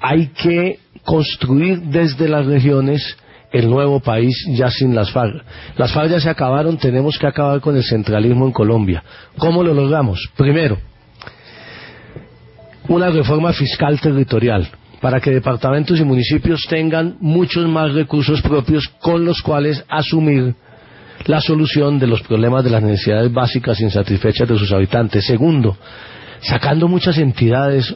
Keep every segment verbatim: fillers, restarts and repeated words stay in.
hay que construir desde las regiones el nuevo país ya sin las FARC. Las FARC ya se acabaron, tenemos que acabar con el centralismo en Colombia. ¿Cómo lo logramos? Primero, una reforma fiscal territorial, para que departamentos y municipios tengan muchos más recursos propios con los cuales asumir la solución de los problemas de las necesidades básicas insatisfechas de sus habitantes. Segundo, sacando muchas entidades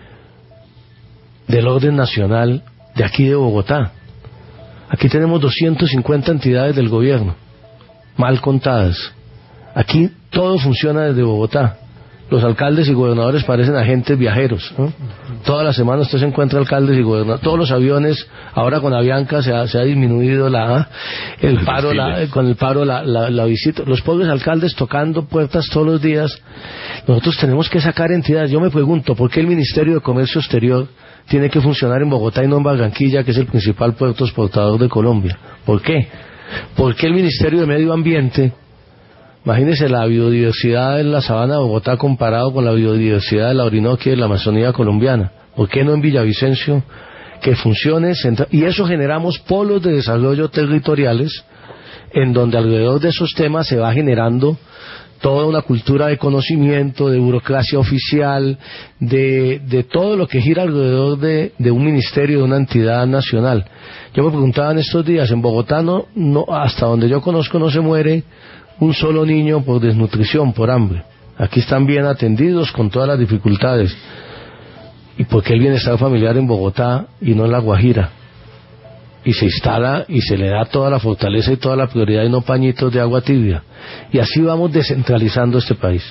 del orden nacional de aquí de Bogotá. Aquí tenemos doscientas cincuenta entidades del gobierno, mal contadas. Aquí todo funciona desde Bogotá. Los alcaldes y gobernadores parecen agentes viajeros, ¿no? Todas las semanas usted se encuentra alcaldes y gobernadores. Todos los aviones, ahora con Avianca se ha, se ha disminuido la el paro, la, con el paro la, la, la visita. Los pobres alcaldes tocando puertas todos los días. Nosotros tenemos que sacar entidades. Yo me pregunto, ¿por qué el Ministerio de Comercio Exterior tiene que funcionar en Bogotá y no en Barranquilla, que es el principal puerto exportador de Colombia? ¿Por qué? ¿Por qué el Ministerio de Medio Ambiente? Imagínese la biodiversidad en la sabana de Bogotá comparado con la biodiversidad de la Orinoquia y la Amazonía colombiana. ¿Por qué no en Villavicencio? Que funcione central... Y eso generamos polos de desarrollo territoriales en donde alrededor de esos temas se va generando toda una cultura de conocimiento, de burocracia oficial, de, de todo lo que gira alrededor de, de un ministerio, de una entidad nacional. Yo me preguntaba en estos días, en Bogotá no, no, hasta donde yo conozco no se muere un solo niño por desnutrición, por hambre. Aquí están bien atendidos con todas las dificultades. ¿Y por qué el bienestar familiar en Bogotá y no en La Guajira? Y se instala y se le da toda la fortaleza y toda la prioridad y no pañitos de agua tibia. Y así vamos descentralizando este país.